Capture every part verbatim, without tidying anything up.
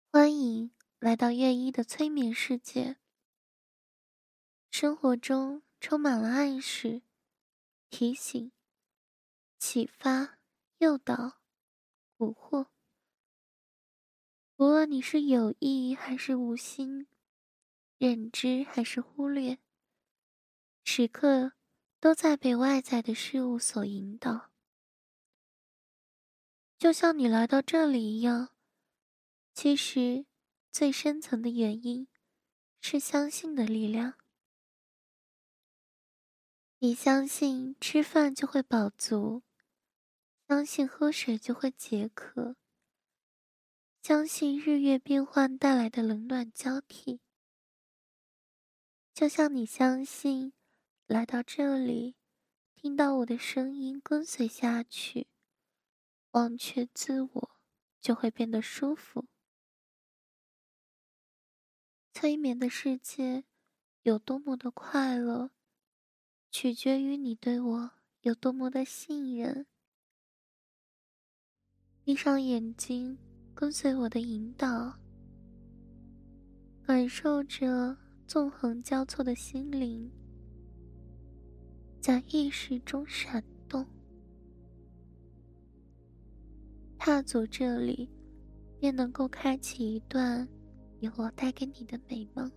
欢迎来到月一的催眠世界。生活中充满了暗示、提醒、启发、诱导、蛊惑。无论你是有意还是无心，认知还是忽略，时刻都在被外在的事物所引导。就像你来到这里一样，其实最深层的原因是相信的力量。你相信吃饭就会饱足，相信喝水就会解渴，相信日月变换带来的冷暖交替。就像你相信来到这里，听到我的声音跟随下去，忘却自我就会变得舒服。催眠的世界有多么的快乐，取决于你对我有多么的信任。闭上眼睛，跟随我的引导，感受着纵横交错的心灵在意识中闪动。踏足这里，便能够开启一段由我带给你的美梦。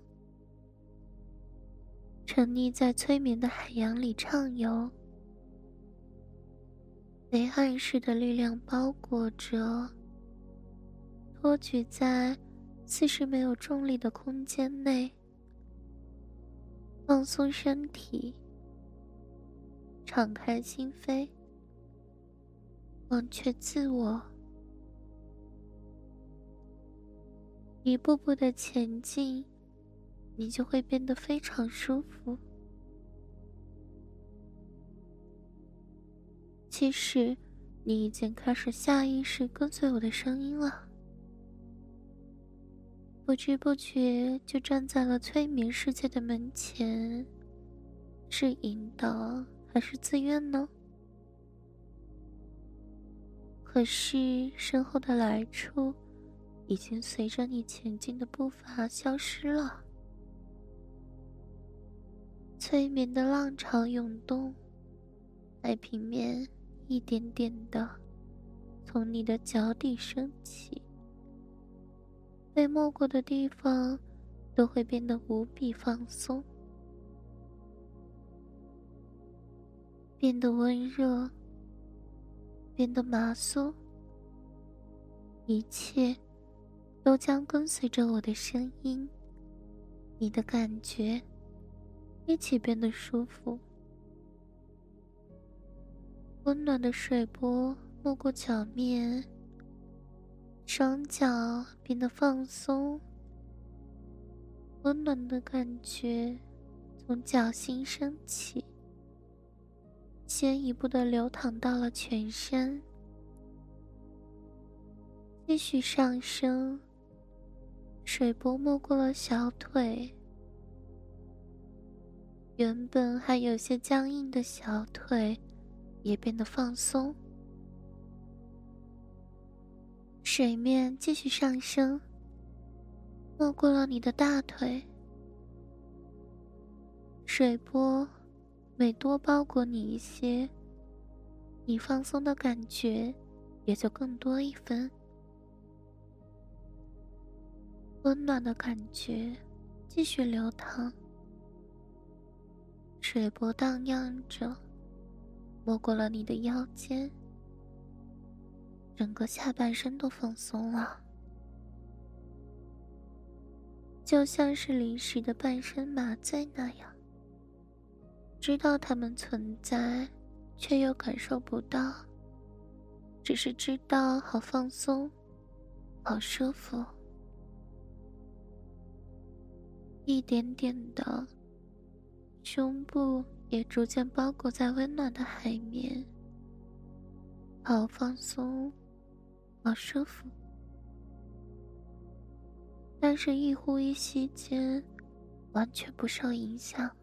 沉溺在催眠的海洋里畅游，被暗示的力量包裹着，托举在似是没有重力的空间内，放松身体，敞开心扉，忘却自我，一步步的前进，你就会变得非常舒服。其实你已经开始下意识跟随我的声音了，不知不觉就站在了催眠世界的门前。是引导还是自愿呢？可是身后的来处已经随着你前进的步伐消失了。催眠的浪潮涌动，海平面一点点的从你的脚底升起，被没过的地方都会变得无比放松，变得温热，变得麻酥，一切都将跟随着我的声音，你的感觉一起变得舒服。温暖的水波没过脚面，双脚变得放松，温暖的感觉从脚心升起，先一步的流淌到了全身，继续上升，水波没过了小腿，原本还有些僵硬的小腿也变得放松。水面继续上升，没过了你的大腿，水波每多包裹你一些，你放松的感觉也就更多一分。温暖的感觉继续流淌，水波荡漾着，没过了你的腰间，整个下半身都放松了，就像是临时的半身麻醉那样，知道它们存在，却又感受不到，只是知道好放松，好舒服。一点点的，胸部也逐渐包裹在温暖的海绵，好放松，好舒服。但是一呼一吸间完全不受影响，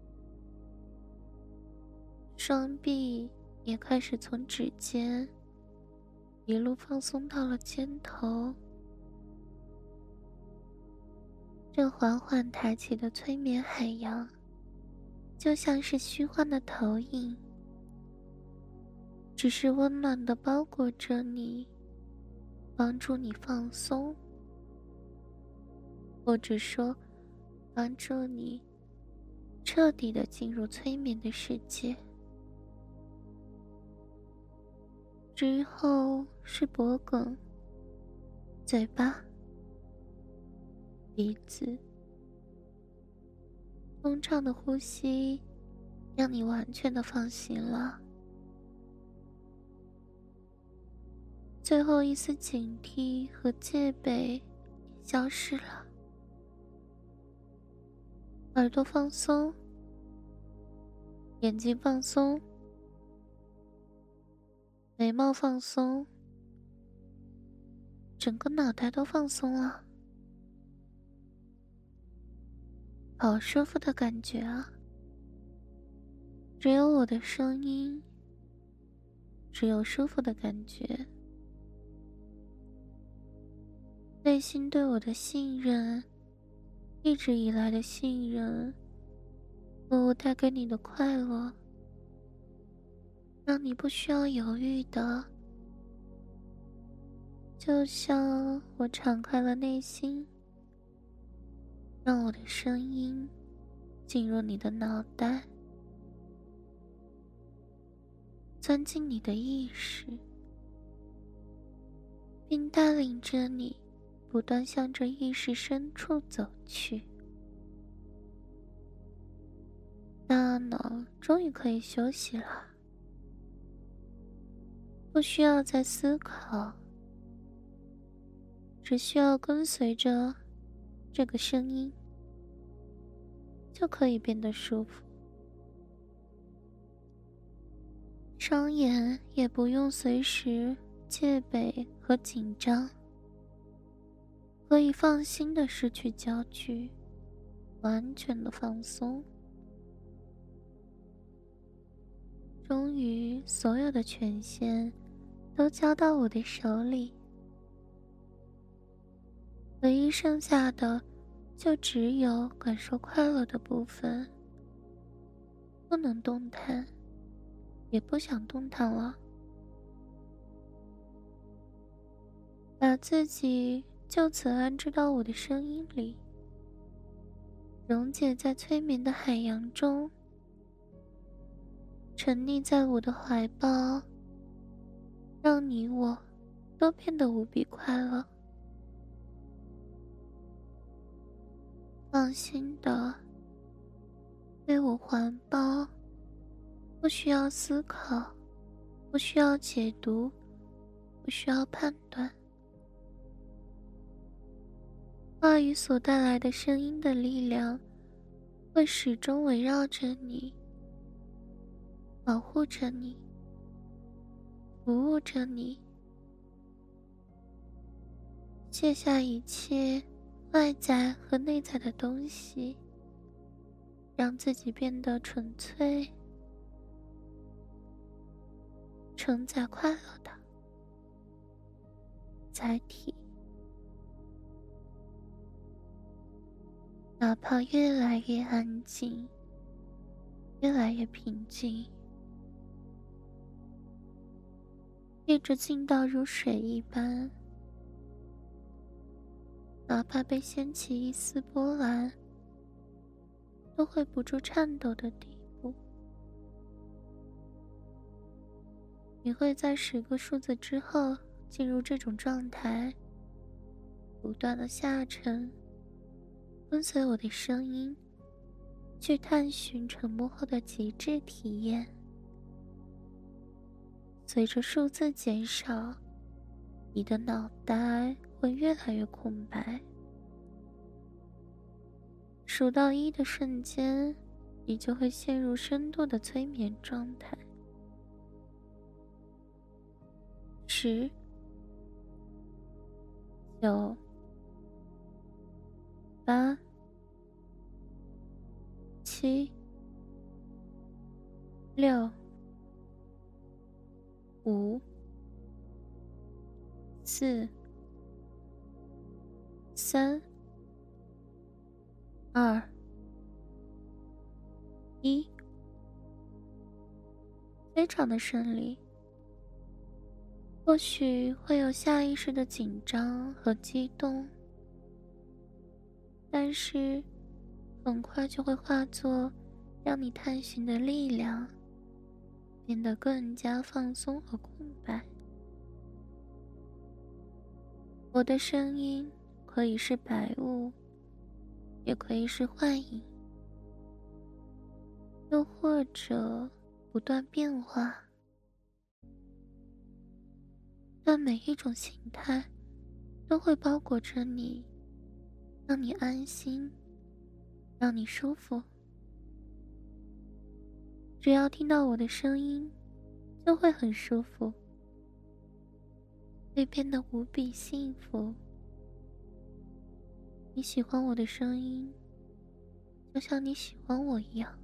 双臂也开始从指尖一路放松到了肩头， 这缓缓抬起的催眠海洋，就像是虚幻的投影，只是温暖地包裹着你，帮助你放松，或者说帮助你彻底地进入催眠的世界。之后是脖梗、嘴巴、鼻子，通畅的呼吸让你完全的放心了。最后一丝警惕和戒备也消失了。耳朵放松，眼睛放松，眉毛放松，整个脑袋都放松了。好舒服的感觉啊！只有我的声音，只有舒服的感觉。内心对我的信任，一直以来的信任，和我带给你的快乐，让你不需要犹豫的，就像我敞开了内心，让我的声音进入你的脑袋，钻进你的意识，并带领着你不断向着意识深处走去。大脑终于可以休息了，不需要再思考，只需要跟随着这个声音，就可以变得舒服。双眼也不用随时戒备和紧张，可以放心的失去焦距，完全的放松。终于，所有的权限都交到我的手里，唯一剩下的就只有感受快乐的部分，不能动弹，也不想动弹了。把自己就此安置到我的声音里，溶解在催眠的海洋中，沉溺在我的怀抱，让你我都变得无比快乐。放心的被我环抱，不需要思考，不需要解读，不需要判断。话语所带来的声音的力量，会始终围绕着你，保护着你，服务着你。卸下一切外在和内在的东西，让自己变得纯粹，承载快乐的载体。哪怕越来越安静，越来越平静，一直静到如水一般，哪怕被掀起一丝波澜，都会不住颤抖的地步。你会在十个数字之后进入这种状态，不断的下沉，跟随我的声音，去探寻沉默后的极致体验。随着数字减少，你的脑袋会越来越空白。数到一的瞬间，你就会陷入深度的催眠状态。十、九、八、七、六、五、四、三、 二、一，非常的顺利。或许会有下意识的紧张和激动，但是很快就会化作让你探寻的力量，变得更加放松和空白。我的声音可以是白雾，也可以是幻影，又或者不断变化，但每一种形态都会包裹着你，让你安心，让你舒服。只要听到我的声音，就会很舒服，会变得无比幸福。你喜欢我的声音，就像你喜欢我一样。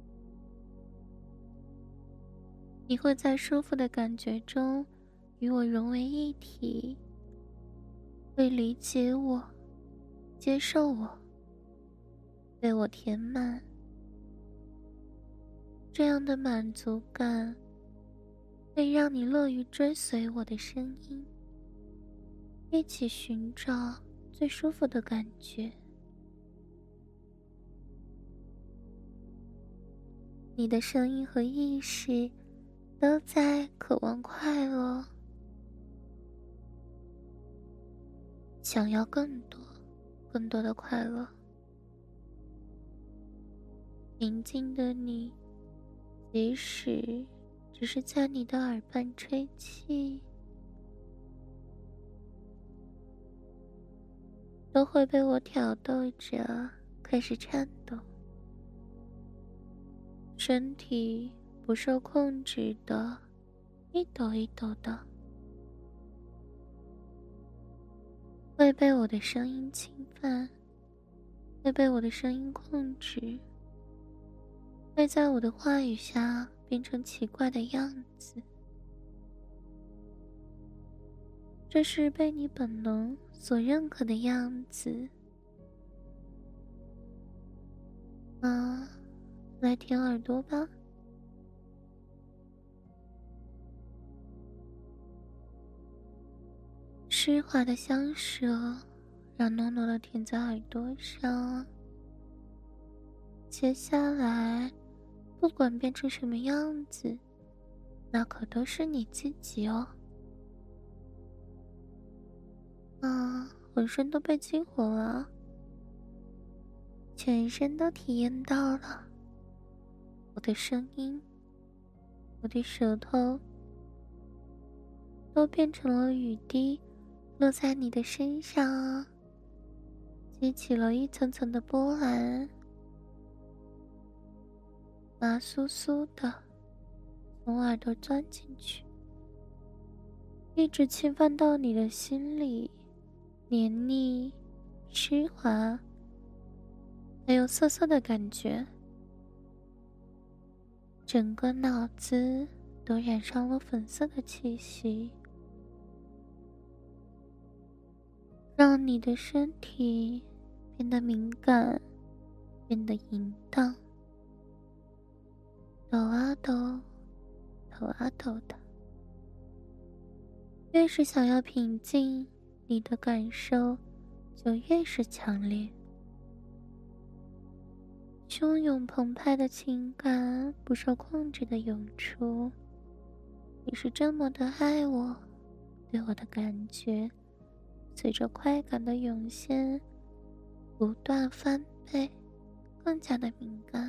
你会在舒服的感觉中与我融为一体，会理解我，接受我，被我填满。这样的满足感会让你乐于追随我的声音，一起寻找最舒服的感觉。你的声音和意识都在渴望快乐，想要更多更多的快乐。平静的你，即使只是在你的耳畔吹气，都会被我挑逗着开始颤抖，身体不受控制的一抖一抖的，会被我的声音侵犯，会被我的声音控制，会在我的话语下变成奇怪的样子。这是被你本能所认可的样子。啊，来舔耳朵吧。湿滑的香舌让诺诺的舔在耳朵上。接下来不管变成什么样子，那可都是你自己哦。啊，浑身都被激活了，全身都体验到了我的声音，我的舌头都变成了雨滴，落在你的身上啊，激起了一层层的波澜，麻酥酥的从耳朵钻进去，一直侵犯到你的心里，黏腻、湿滑，还有涩涩的感觉，整个脑子都染上了粉色的气息，让你的身体变得敏感，变得淫荡，抖啊抖，抖啊抖的。越是想要平静，你的感受就越是强烈。汹涌澎湃的情感不受控制的涌出，你是这么的爱我，对我的感觉随着快感的涌现不断翻倍，更加的敏感，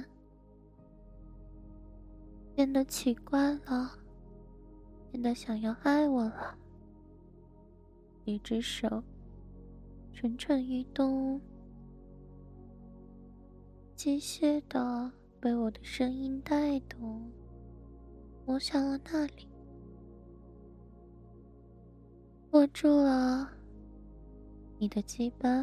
变得奇怪了，变得想要爱我了。一只手蠢蠢欲动，机械的被我的声音带动，摸向了那里，握住了你的鸡巴，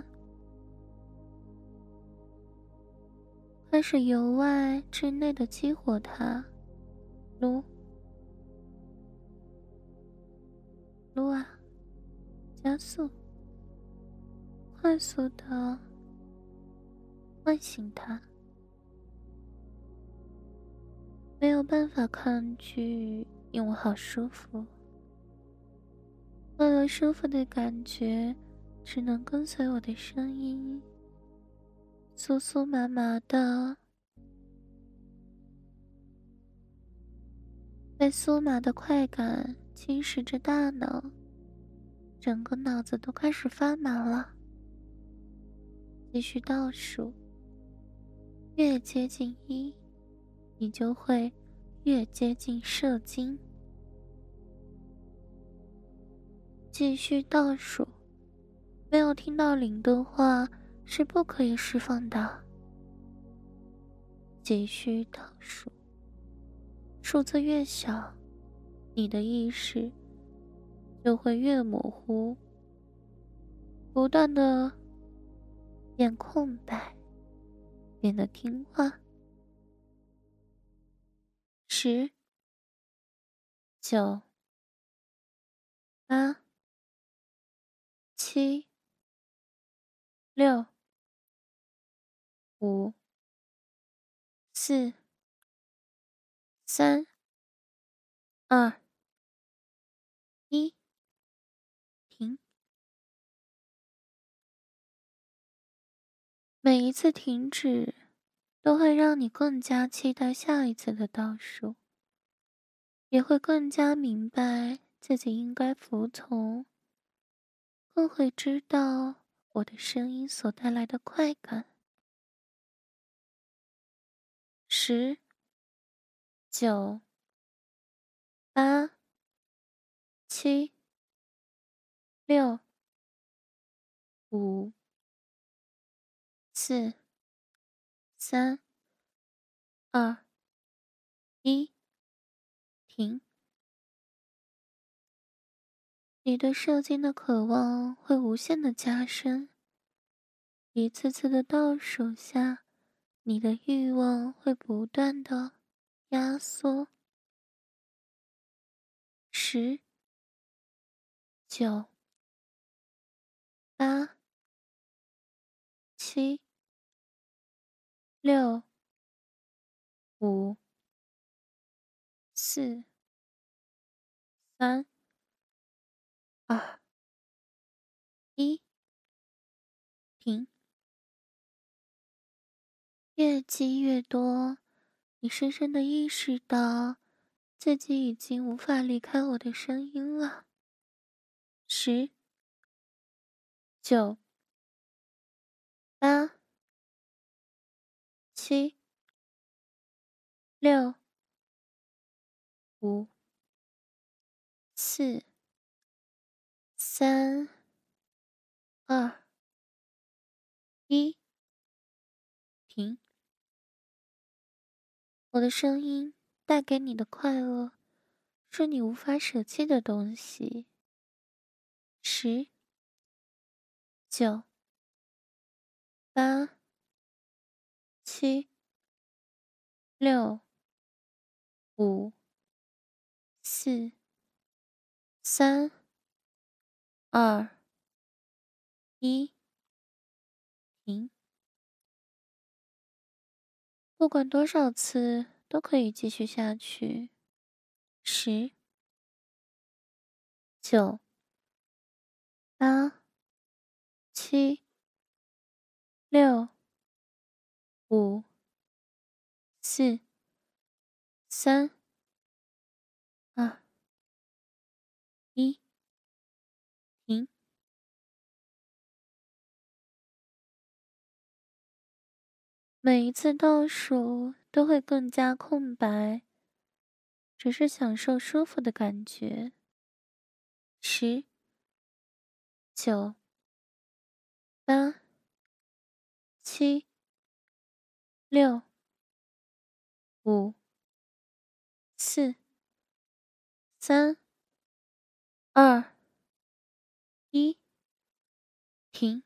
开始由外至内的激活它，撸撸啊，加速，快速的唤醒它。没有办法抗拒，因为好舒服。为了舒服的感觉，只能跟随我的声音，酥酥麻麻的，被酥麻的快感侵蚀着大脑，整个脑子都开始发麻了。继续倒数，越接近一，你就会越接近射精。继续倒数，没有听到零的话是不可以释放的。继续倒数，数字越小，你的意识就会越模糊，不断的变空白，变得听话。十、九、八、七、六、五、四、三、二、一，停。每一次停止都会让你更加期待下一次的倒数，也会更加明白自己应该服从，更会知道我的声音所带来的快感。十、九、八、七、六、五、四、三、二、一，停。你对射精的渴望会无限的加深，一次次的倒数下，你的欲望会不断的压缩。十、九、八、七、六、五、四、三、二、一，停。越积越多，你深深的意识到自己已经无法离开我的声音了。十、九、八、七、六、五、四、三、二、一，停。我的声音带给你的快乐，是你无法舍弃的东西。十、九、八、七、六、五、四、三、二、一，停。不管多少次都可以继续下去。十、九、八、七、六、五、四、三、二、一，停。每一次倒数都会更加空白，只是享受舒服的感觉。十、九、八、七、六、五、四、三、二、一，停。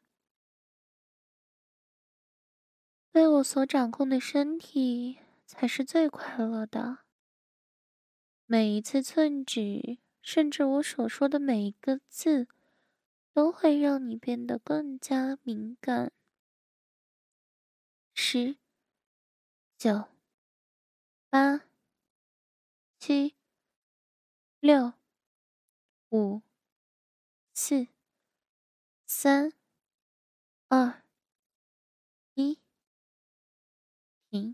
被我所掌控的身体才是最快乐的。每一次寸指，甚至我所说的每一个字，都会让你变得更加敏感。 十、九、八、七、六、五、四、三、二、一，停。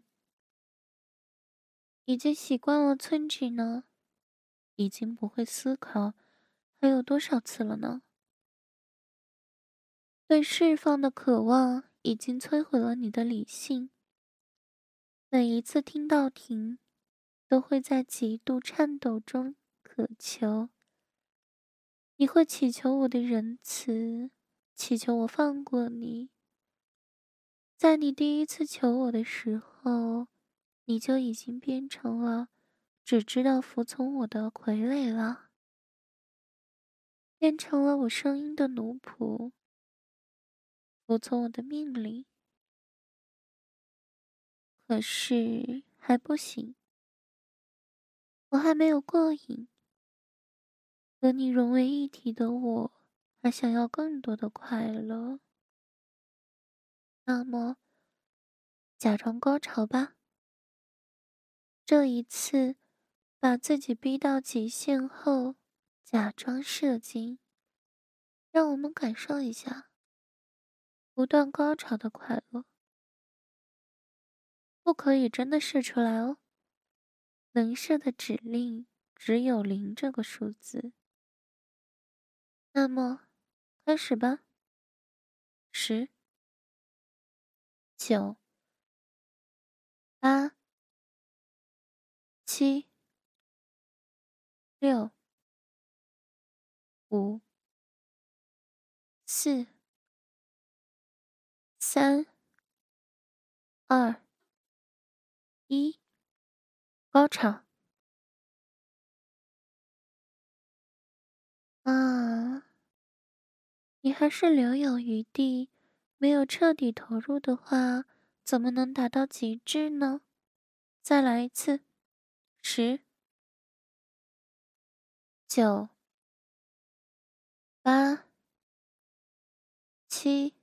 已经习惯了寸指呢，已经不会思考还有多少次了呢？对释放的渴望已经摧毁了你的理性。每一次听到停，都会在极度颤抖中渴求。你会祈求我的仁慈，祈求我放过你。在你第一次求我的时候，你就已经变成了只知道服从我的傀儡了，变成了我声音的奴仆，服从我的命令。可是还不行，我还没有过瘾。和你融为一体的我，还想要更多的快乐。那么，假装高潮吧。这一次，把自己逼到极限后，假装射精，让我们感受一下不断高潮的快乐。不可以真的射出来哦，能射的指令只有零这个数字。那么，开始吧。十、九、八、七、六、五、四、三、二、一，高潮。啊，你还是留有余地，没有彻底投入的话，怎么能达到极致呢？再来一次。十、九、八、七、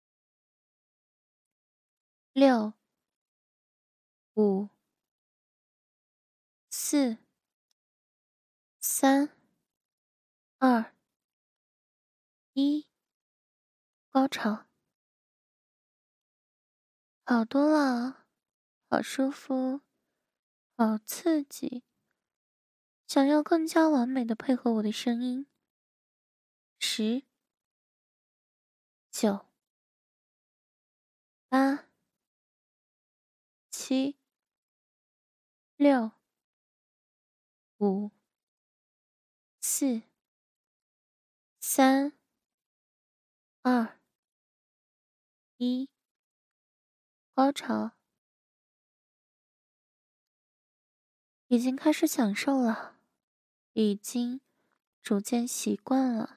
六、五、四、三、二、一，高潮。好多了，好舒服，好刺激。想要更加完美的配合我的声音。十、九、八、七、六、五、四、三、二、一，高潮。已经开始享受了，已经逐渐习惯了。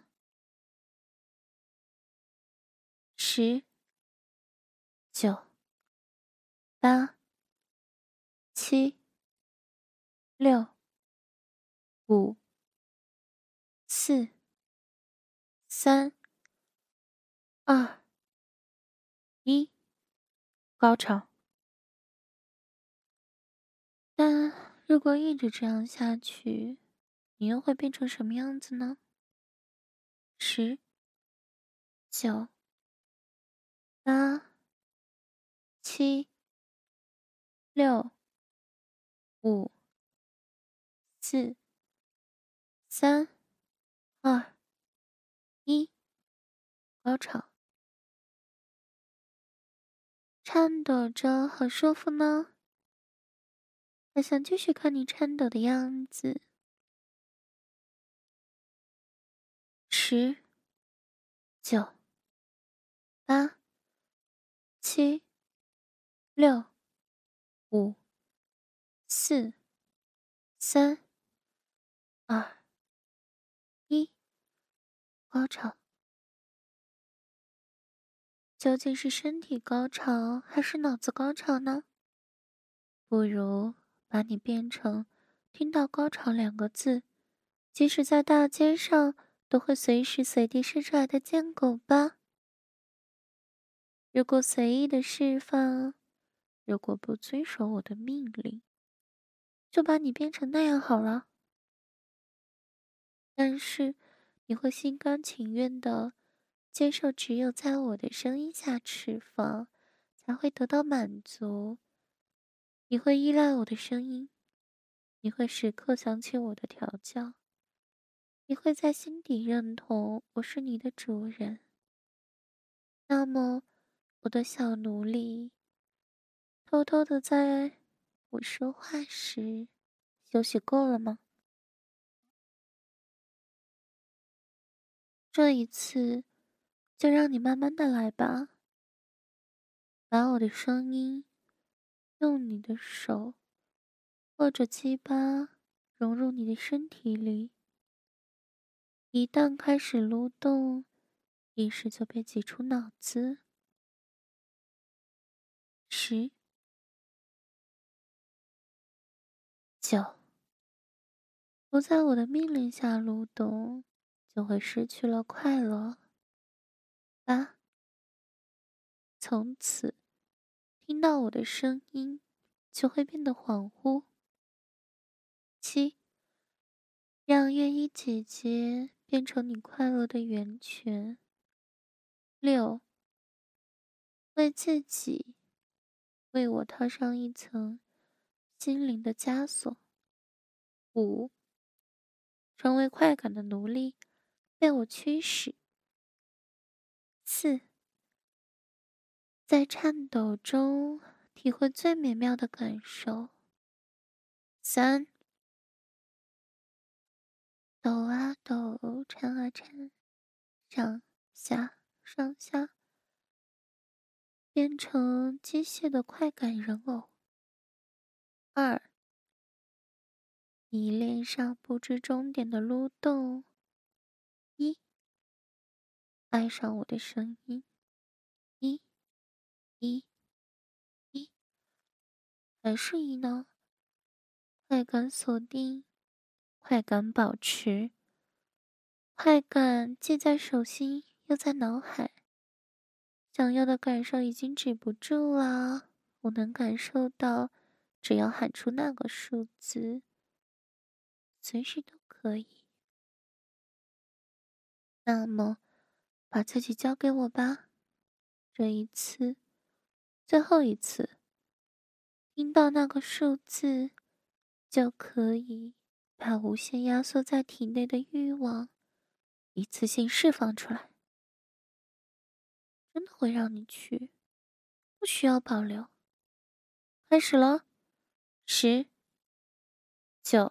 十、九、八、七、六、五、四、三、二、一，高潮。但如果一直这样下去，你又会变成什么样子呢？十、九、八、七、六、五、四、三、二、一，高潮。颤抖着好舒服呢，还想继续看你颤抖的样子。十、九、八、七、六、五、四、三、二、一，高潮。究竟是身体高潮还是脑子高潮呢？不如把你变成听到高潮两个字，即使在大街上都会随时随地射出来的贱狗吧。如果随意的释放， 如果不遵守我的命令，就把你变成那样好了。但是你会心甘情愿的接受只有在我的声音下释放才会得到满足。你会依赖我的声音，你会时刻想起我的调教，你会在心底认同我是你的主人。那么我的小奴隶偷偷的在我说话时休息够了吗？这一次就让你慢慢的来吧，把我的声音用你的手或者鸡巴融入你的身体里。一旦开始撸动，意识就被挤出脑子。十、九，不在我的命令下撸动，就会失去了快乐。八，从此听到我的声音就会变得恍惚。七，让月衣姐姐变成你快乐的源泉。六，为自己为我套上一层心灵的枷锁。五，成为快感的奴隶，被我驱使。四，在颤抖中体会最美妙的感受。三，抖啊抖，颤啊颤，上下上下，变成机械的快感人偶。二，迷恋上不知终点的撸动。一，爱上我的声音。一一一，还是一呢？快感锁定，快感保持，快感既在手心又在脑海。想要的感受已经止不住了，我能感受到，只要喊出那个数字，随时都可以。那么，把自己交给我吧，这一次，最后一次，听到那个数字，就可以把无限压缩在体内的欲望一次性释放出来。真的会让你去，不需要保留。开始了，十、九、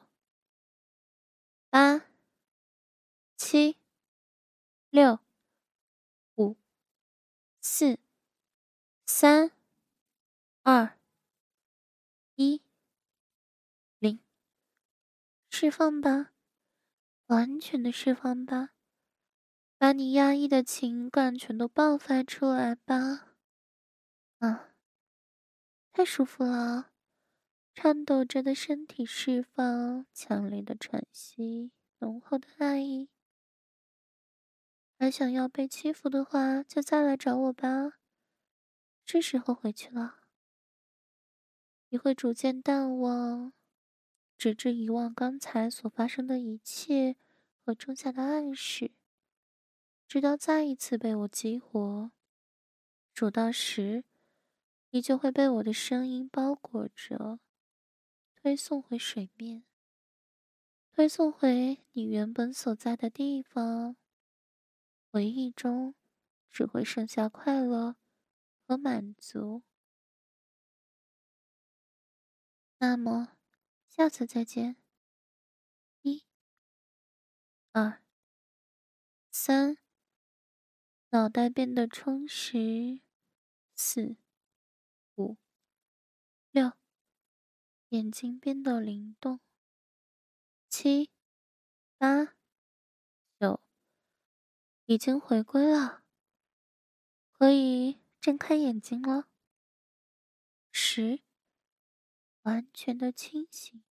八、七、六、五、四、三、二、一、零，释放吧，完全的释放吧，把你压抑的情感全都爆发出来吧。啊，太舒服了，颤抖着的身体释放，强烈的喘息，浓厚的爱意。还想要被欺负的话，就再来找我吧。是时候回去了。你会逐渐淡忘，直至遗忘刚才所发生的一切和种下的暗示，直到再一次被我激活。数到十，你就会被我的声音包裹着，推送回水面，推送回你原本所在的地方。回忆中只会剩下快乐和满足。那么，下次再见。一、二、三，脑袋变得充实。四、五、六，眼睛变得灵动。七、八、九，已经回归了，可以睁开眼睛了。十，完全的清醒。